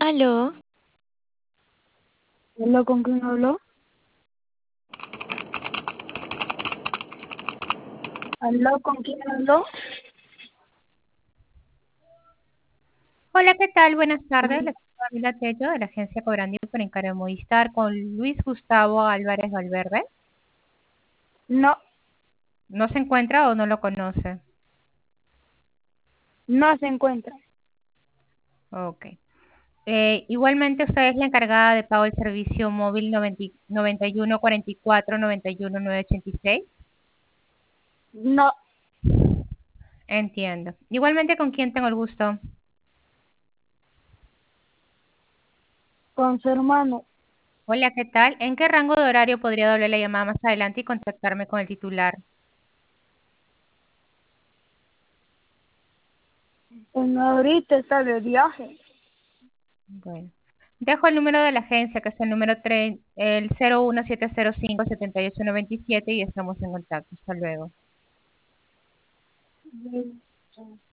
Aló, ¿Aló, con quién habló? ¿Aló, con quién habló? Hola, ¿qué tal? Buenas tardes. Les saluda Camila Tello de la agencia Cobrandi por Encargo Movistar con Luis Gustavo Álvarez Valverde. No, ¿No se encuentra o no lo conoce? no se encuentra. Ok. Igualmente usted es la encargada de pago del servicio móvil 91 44 91 986. No, Entiendo. Igualmente, ¿con quién tengo el gusto? con su hermano. Hola, ¿qué tal? ¿En qué rango de horario podría darle la llamada más adelante y contactarme con el titular? Bueno, ahorita está de viaje. Bueno. Dejo el número de la agencia, que es el número el 01705-7897 y estamos en contacto. Hasta luego.